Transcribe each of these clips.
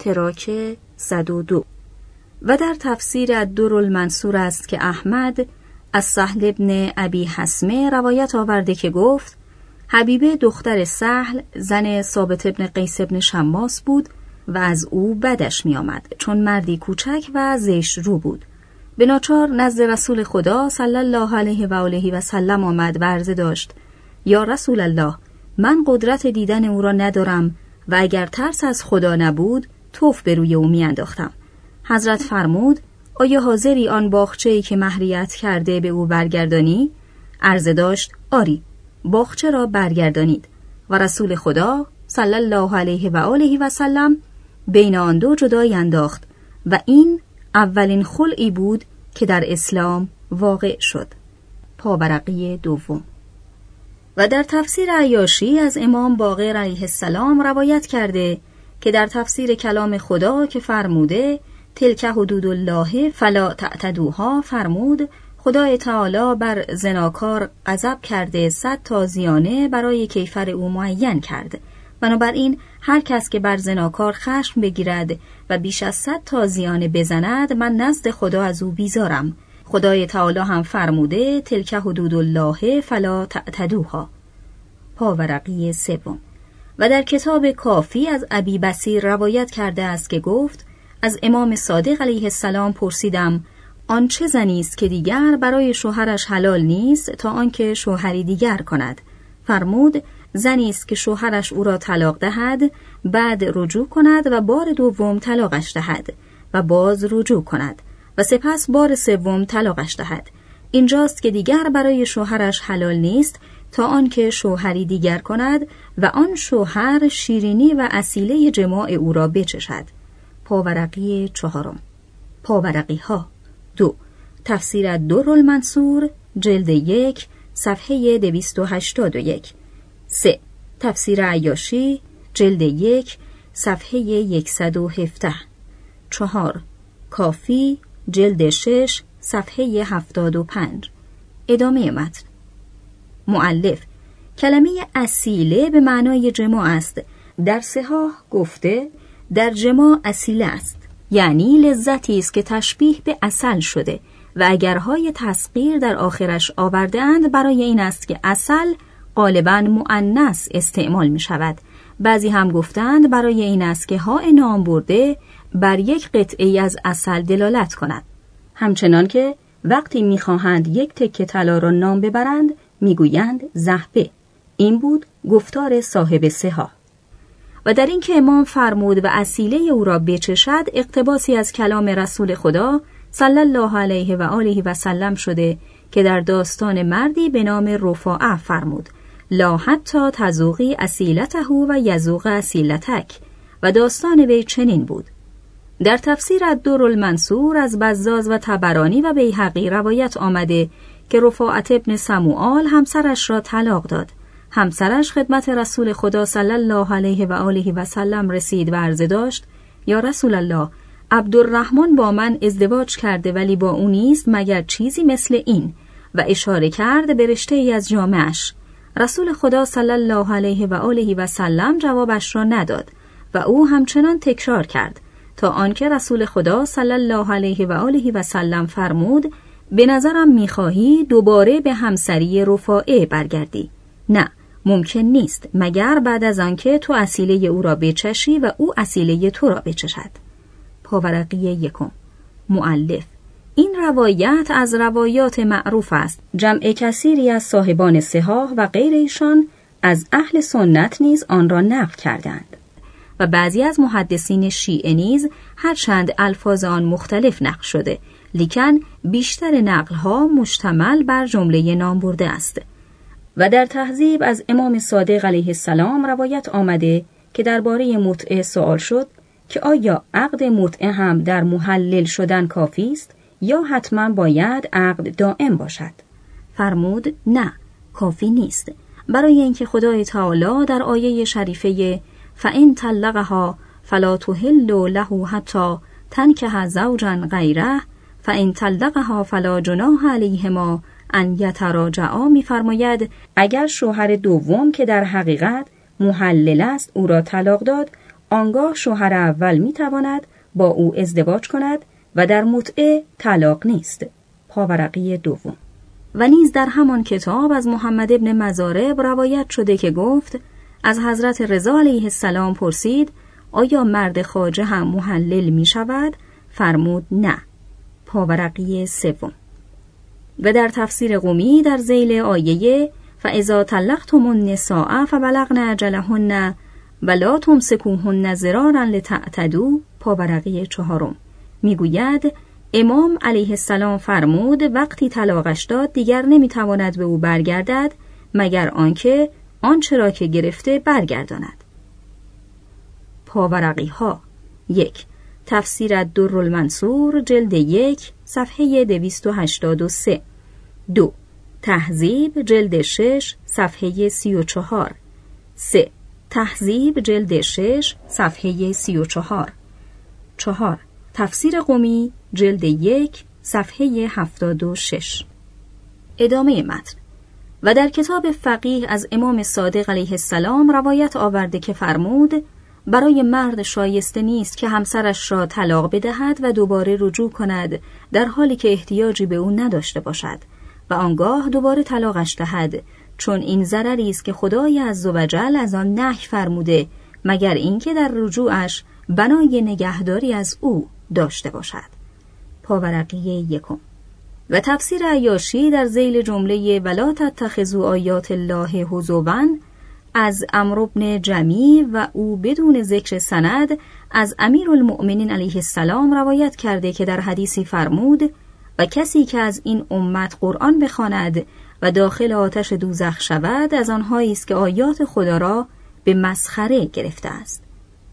تراک 102. و در تفسیر الدر المنصور است که احمد از سهل ابن ابی حسمه روایت آورده که گفت حبیبه دختر سهل زن ثابت ابن قیس ابن شماس بود و از او بدش می آمد چون مردی کوچک و زشت رو بود. به ناچار نزد رسول خدا صلی الله علیه و آله و سلم آمد و عرضه داشت یا رسول الله، من قدرت دیدن او را ندارم و اگر ترس از خدا نبود توف به روی او می انداختم. حضرت فرمود آیا حاضری آن باغچه‌ای که مهریت کرده به او برگردانی؟ عرضه داشت آری. باغچه را برگردانید و رسول خدا صلی الله علیه و آله و سلم بین آن دو جدایی انداخت و این اولین خلعی بود که در اسلام واقع شد. پاورقی دوم. و در تفسیر عیاشی از امام باقر علیه السلام روایت کرده که در تفسیر کلام خدا که فرموده تلک حدود الله فلا تعتدوها فرمود خدای تعالی بر زناکار غضب کرده 100 تازیانه برای کیفر او معین کرد. بنابراین هر کس که بر زناکار خشم بگیرد و بیش از 100 تازیانه بزند من نزد خدا از او بیزارم. خدای تعالی هم فرموده تلک حدود الله فلا تعتدوها. پاورقی سوم. و در کتاب کافی از ابی بصیر روایت کرده است که گفت از امام صادق علیه السلام پرسیدم آن چه زنی است که دیگر برای شوهرش حلال نیست تا آنکه شوهری دیگر کند؟ فرمود زنی است که شوهرش او را طلاق دهد، بعد رجوع کند و بار دوم طلاقش دهد و باز رجوع کند و سپس بار سوم طلاقش دهد. اینجاست که دیگر برای شوهرش حلال نیست تا آنکه شوهری دیگر کند و آن شوهر شیرینی و اصیله جماع او را بچشد. پاورقی چهارم. پاورقی ها 2. تفسیر الدر المنصور جلد 1 صفحه 281. 3. تفسیر عیاشی جلد 1 صفحه 117. 4. کافی جلد 6 صفحه 75. ادامه متن. مؤلف کلمه اصیله به معنای جماع است. در صحاح گفته در جماع اصیله است، یعنی لذتی است که تشبیه به عسل شده و اگر های تسغیر در آخرش آورده اند برای این است که عسل غالباً مؤنث استعمال می شود. بعضی هم گفتند برای این است که ها نام برده بر یک قطعه از عسل دلالت کند. همچنان که وقتی می خواهند یک تکه طلا را نام ببرند می گویند زهبه. این بود گفتار صاحب صحاح. و در این که امام فرمود و اصیله او را بچشد اقتباسی از کلام رسول خدا صلی الله علیه و آله و سلم شده که در داستان مردی به نام رفاعه فرمود لا حتی تذوقی اصیلته و یذوق اصیلتک و داستان وی چنین بود. در تفسیر الدر المنصور از بزاز و طبرانی و بیهقی روایت آمده که رفاعه ابن سموئال همسرش را طلاق داد. همسرش خدمت رسول خدا صلی الله علیه و آله و سلم رسید و عرضه داشت یا رسول الله، عبدالرحمن با من ازدواج کرده ولی با او نیست مگر چیزی مثل این، و اشاره کرد به رشته ای از جامه‌اش. رسول خدا صلی الله علیه و آله و سلم جوابش را نداد و او همچنان تکرار کرد تا آنکه رسول خدا صلی الله علیه و آله و سلم فرمود به نظرم می‌خواهی دوباره به همسری رفاعه برگردی. نه، ممکن نیست مگر بعد از آنکه تو اصیله او را بچشی و او اصیله تو را بچشد. پاورقی یکم. مؤلف این روایت از روایات معروف است. جمع کثیری از صاحبان صحاح و غیر ایشان از اهل سنت نیز آن را نقل کردند و بعضی از محدثین شیعه نیز هرچند الفاظ آن مختلف نقل شده لیکن بیشتر نقل‌ها مشتمل بر جمله نام برده است. و در تهذیب از امام صادق علیه السلام روایت آمده که درباره متعه سوال شد که آیا عقد متعه هم در محلل شدن کافی است یا حتما باید عقد دائم باشد؟ فرمود نه، کافی نیست، برای اینکه خدای تعالی در آیه شریفه فَإِن طَلَّقَهَا فَلَا تُحِلُّ لَهُ حَتَّى تَنكِحَ زَوْجًا غَيْرَهُ فَإِن طَلَّقَهَا فَلَا جُنَاحَ عَلَيْهِمَا ان یتراجعا می‌فرماید اگر شوهر دوم که در حقیقت محلل است او را طلاق داد، آنگاه شوهر اول میتواند با او ازدواج کند و در متعه طلاق نیست. پاورقی دوم. و نیز در همان کتاب از محمد ابن مزارب روایت شده که گفت از حضرت رضا علیه السلام پرسید آیا مرد خواجه هم محلل می شود؟ فرمود نه. پاورقی سوم. و در تفسیر قمی در ذیل آیه فاذا طلقتم النساء فبلغن اجلهن ولا تمسکوهن ضرارا لتعتدوا، پاورقی چهارم، میگوید امام علیه السلام فرمود وقتی طلاقش داد دیگر نمیتواند به او برگردد مگر آنکه آنچه را که گرفته برگرداند. پاورقی ها. 1. تفسیر الدر المنصور جلد 1 صفحه 283. 2. تهذیب جلد 6 صفحه 34. 3. تهذیب جلد 6 صفحه 34. 4. تفسیر قمی جلد 1 صفحه 76. ادامه متن. و در کتاب فقیه از امام صادق علیه السلام روایت آورده که فرمود برای مرد شایسته نیست که همسرش را طلاق بدهد و دوباره رجوع کند در حالی که احتیاجی به او نداشته باشد و آنگاه دوباره طلاقش دهد، چون این ضرری است که خدای عزوجل از آن نهی فرموده مگر اینکه در رجوعش بنای نگهداری از او داشته باشد. پاورقی یکم. و تفسیر عیاشی در ذیل جمله ولا تتخذوا آیات الله هزوا از عمرو بن جمی و او بدون ذکر سند از امیرالمؤمنین علیه السلام روایت کرده که در حدیثی فرمود و کسی که از این امت قرآن بخواند و داخل آتش دوزخ شود از آنهایی است که آیات خدا را به مسخره گرفته است.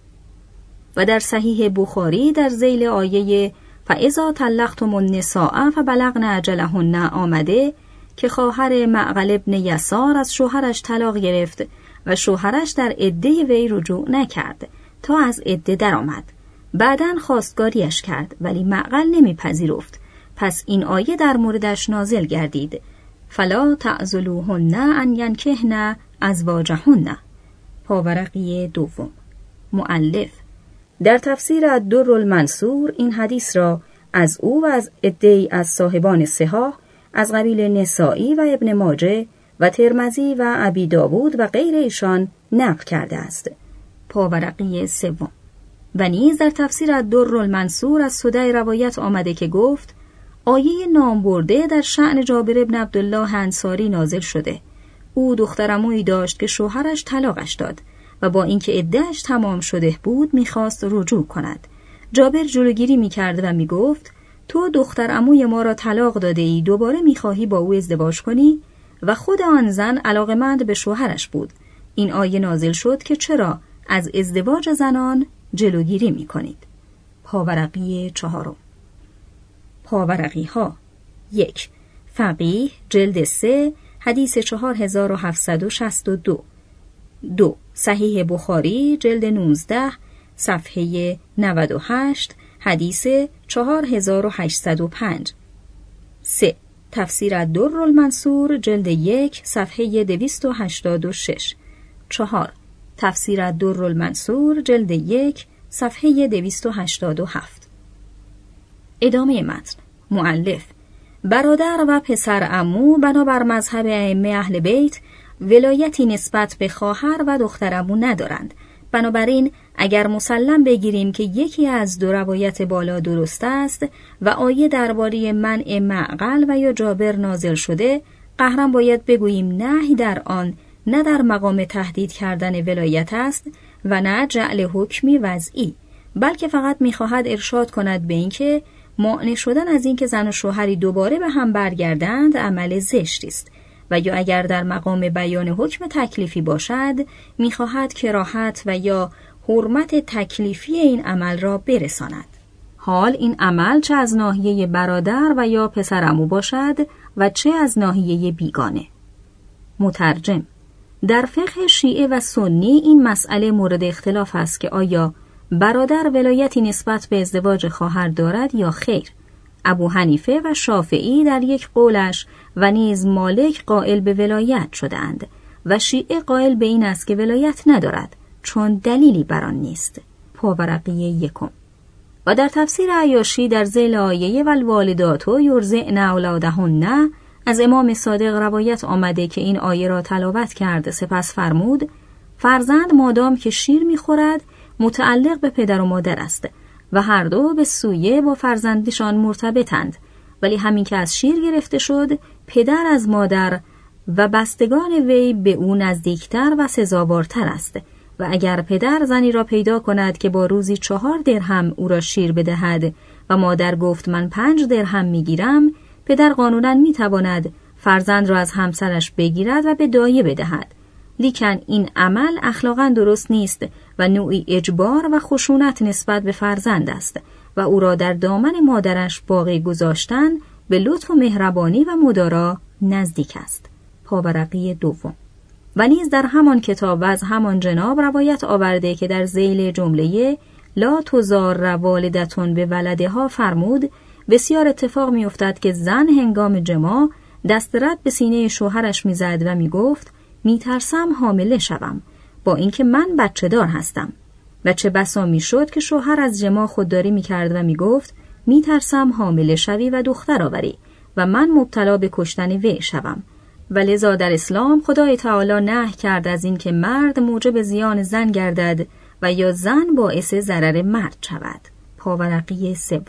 و در صحیح بخاری در ذیل آیه فاذا طلقتم النساء فبلغن اجلهن آمده که خواهر معقل ابن یسار از شوهرش طلاق گرفت و شوهرش در عده وی رجوع نکرد تا از عده درآمد. بعداً خواستگاریش کرد ولی معقل نمیپذیرفت. پس این آیه در موردش نازل گردید فلا تعذلوهن ان ینکحن ازواجهن. پاورقی دوم. مؤلف در تفسیر الدر المنصور این حدیث را از او و از عده‌ای از صاحبان صحاح از قبیل نسائی و ابن ماجه و ترمذی و ابی داود و غیر ایشان نقل کرده است. پاورقی سوم. و نیز در تفسیر الدر المنصور از سدی روایت آمده که گفت آیه نامبرده در شأن جابر ابن عبدالله انصاری نازل شده. او دخترعمویی داشت که شوهرش طلاقش داد و با اینکه عده‌اش تمام شده بود میخواست رجوع کند. جابر جلوگیری میکرد و میگفت تو دخترعموی ما را طلاق داده ای، دوباره میخواهی با او ازدواج کنی؟ و خود آن زن علاقمند به شوهرش بود. این آیه نازل شد که چرا از ازدواج زنان جلوگیری میکنید. پاورقی چهارم. پاورقی ها. 1. فقیه جلد 3 حدیث 4762. 2. صحیح بخاری جلد 19 صفحه 98 حدیث 4805. 3. تفسیر الدر المنصور جلد 1 صفحه 286. 4. تفسیر الدر المنصور جلد 1 صفحه 287. ادامه متن. مؤلف برادر و پسر عمو بنابر مذهب ائمه اهل بیت ولایتی نسبت به خواهر و دختر عمو ندارند. بنابراین اگر مسلم بگیریم که یکی از دو روایت بالا درست است و آیه درباره منع معقل و یا جابر نازل شده، قهرا باید بگوییم نهی در آن نه در مقام تهدید کردن ولایت است و نه جعل حکمی وضعی، بلکه فقط می‌خواهد ارشاد کند به اینکه مانع شدن از اینکه زن و شوهری دوباره به هم برگردند عمل زشتی است و یا اگر در مقام بیان حکم تکلیفی باشد می‌خواهد کراهت و یا حرمت تکلیفی این عمل را برساند. حال این عمل چه از ناحیه برادر و یا پسر عمو باشد و چه از ناحیه بیگانه. مترجم: در فقه شیعه و سنی این مسئله مورد اختلاف است که آیا برادر ولایتی نسبت به ازدواج خواهر دارد یا خیر. ابو حنیفه و شافعی در یک قولش و نیز مالک قائل به ولایت شدند و شیعه قائل به این است که ولایت ندارد چون دلیلی بر آن نیست. پاورقی 1. و در تفسیر عیاشی در ذیل آیه والوالدات یرضعن اولادهن از امام صادق روایت آمده که این آیه را تلاوت کرد، سپس فرمود: فرزند مادام که شیر می‌خورد متعلق به پدر و مادر است و هر دو به سویه با فرزندشان مرتبطند، ولی همین که از شیر گرفته شد، پدر از مادر و بستگان وی به او نزدیکتر و سزاوارتر است و اگر پدر زنی را پیدا کند که با روزی 4 درهم او را شیر بدهد و مادر گفت من 5 درهم میگیرم، پدر قانونا میتواند فرزند را از همسرش بگیرد و به دایه بدهد. لیکن این عمل اخلاقاً درست نیست و نوعی اجبار و خشونت نسبت به فرزند است و او را در دامن مادرش باقی گذاشتن به لطف و مهربانی و مدارا نزدیک است. پاورقی 2. و نیز در همان کتاب و از همان جناب روایت آورده که در ذیل جمله لا تضار والدتون به ولدها فرمود: بسیار اتفاق می افتد که زن هنگام جماع دست رد به سینه شوهرش می زد و می گفت می ترسم حامله شوم، با اینکه من بچه دار هستم. و چه بسا می شد که شوهر از جماع خودداری می کرد و می گفت می ترسم حامله شوی و دختر آوری و من مبتلا به کشتن وی شوم. و لذا در اسلام خدای تعالی نهی کرد از این که مرد موجب زیان زن گردد و یا زن باعث ضرر مرد شود. پاورقی 3.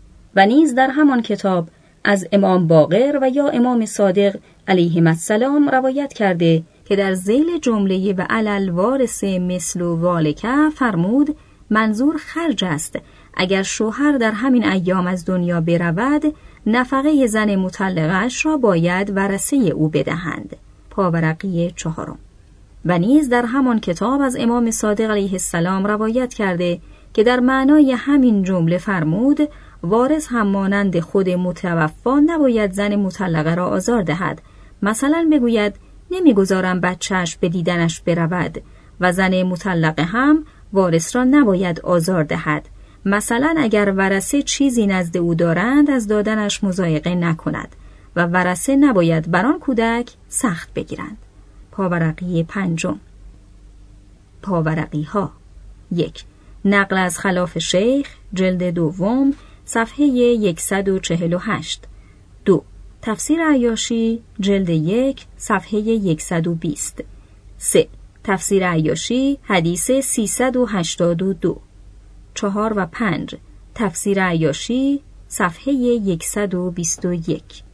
و نیز در همان کتاب از امام باقر و یا امام صادق علیهم السلام روایت کرده که در ذیل جمله و علل وارث مثل و والکه فرمود: منظور خرج است. اگر شوهر در همین ایام از دنیا برود، نفقه زن مطلقه‌اش را باید ورثه او بدهند. پاورقی 4. و نیز در همان کتاب از امام صادق علیه السلام روایت کرده که در معنای همین جمله فرمود: وارث هم مانند خود متوفا نباید زن مطلقه را آزار دهد. مثلا بگوید نمیگذارم بچهش به دیدنش برود و زن مطلقه هم وارث را نباید آزار دهد. مثلا اگر ورثه چیزی نزد او دارند از دادنش مضایقه نکند و ورثه نباید بر آن کودک سخت بگیرند. پاورقی 5. پاورقی ها 1. نقل از خلاف شیخ جلد 2 صفحه 148. 2. تفسیر عیاشی جلد 1 صفحه 120. 3. تفسیر عیاشی حدیث 382. 4 و 5. تفسیر عیاشی صفحه 121.